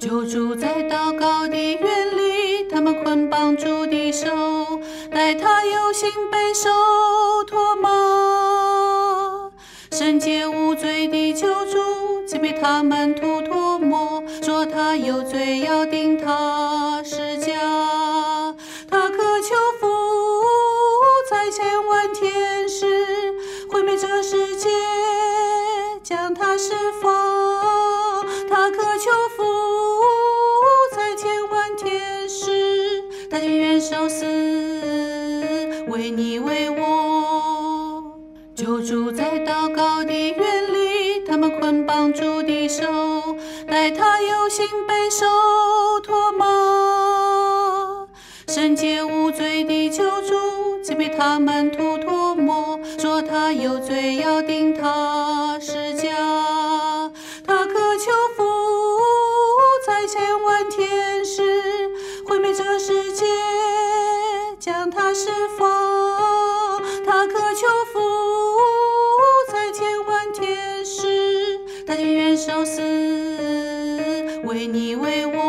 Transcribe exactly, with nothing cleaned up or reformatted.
救主在祷告的园里，他们捆绑主的手，待他游行被受唾骂。圣洁无罪的救主，竟被他们吐唾沫，说他有罪，要钉他十架。他渴求父差千万天使，毁灭这世界，将他释放。他渴求父差千万天使，他情愿受死，为你为我。救主在祷告的园里，他们捆绑主的手，待他游行被受唾骂。圣洁无罪的救主，竟被他们吐唾沫，说他有罪，要钉他十架。他渴求父差千万天使，毁灭这世界，将他释放。他渴求父差千万天使，他情愿受死，为你为我。